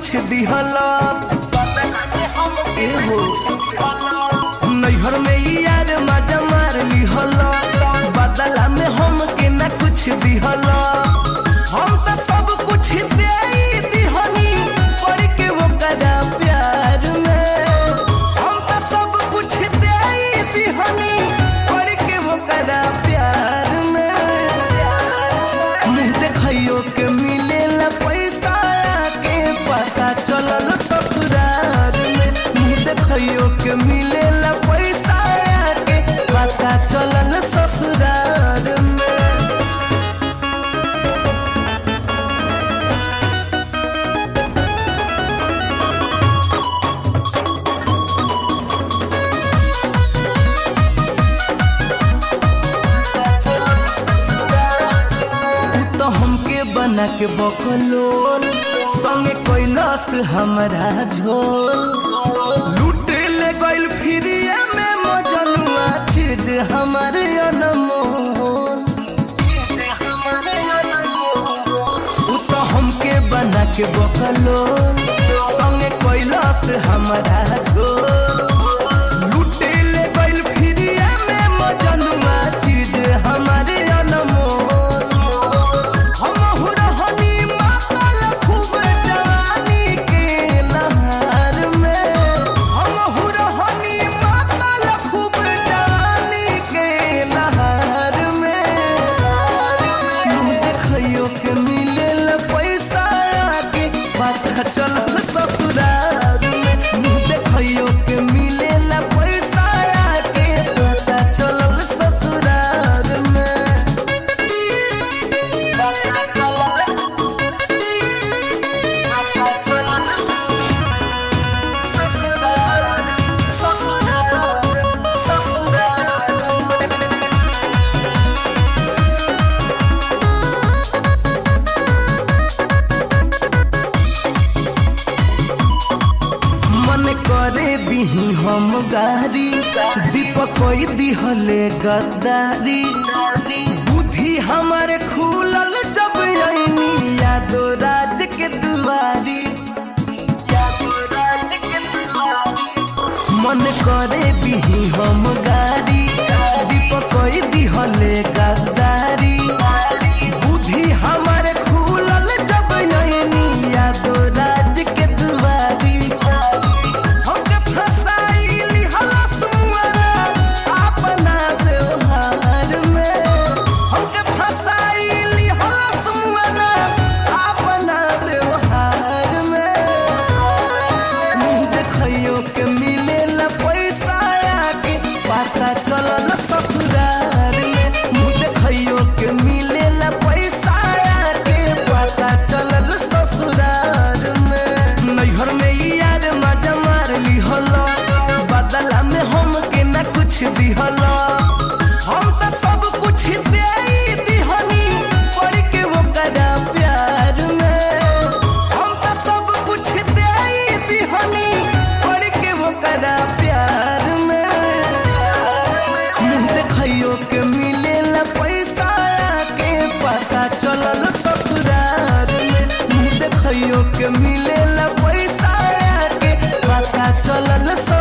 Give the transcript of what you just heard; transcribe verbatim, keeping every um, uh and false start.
कुछ दिहलस एहो नैहर में यार मजा मार लिहलस बदला में हमके ना कुछ दिहलस हम तो सब कुछ दे दिहनी पड़ के वो करा प्यार में हम तो सब कुछ दे दिहनी पड़ के वो करा प्यार में मुँह देखियो के मिले ला पैसा के पता चलल ससुराल में मुँह देखियो के मिले ला पैसा के पता चलल ससुराल में हमके बना के बकलोल संगे कैलाश हमारा झोल लूटे ले गइल फिरिया में मजनुआ चीज हमारे अनमोल उ तो हमके बना के बकलोल संगे कैलाश हमारा झोल लूटे ले गइल फिरिया में मजनुआ चीज हमारे अनमोल चल ससुराल में मुँह देखियो के मिले ला पैसा के पता चलल ससुराल में पता चलल पता चलल ससुराल ससुराल ससुराल करे दिही हम गारी दीपक कोई दिहले गद्दारी बुद्धि हमारे खुलल जब आईनी यादो राज के दुआरी यादो राज के दुआरी मन करे दिही हम गारी दीपक कोई दिहले गद्दारी बुद्धि हमारे खुलल जब आईनी यादो राज के दुआरी के मिले ला पैसा के पता चलल ससुराल में मुँह देखियो के मिले ला पैसा के पता चलल ससुराल में नैहर में यार मजा मार लिहलस बदला में हमके ना कुछ दिहलस हम तो सब कुछ दे दिहनी पड़ के वो करा प्यार में हम तो सब कुछ दे दिहनी करा प्यार में मुँह देखियो के मिले ला पैसा के पता चलल ससुराल में मुँह देखियो के मिले ला पैसा के पता चलल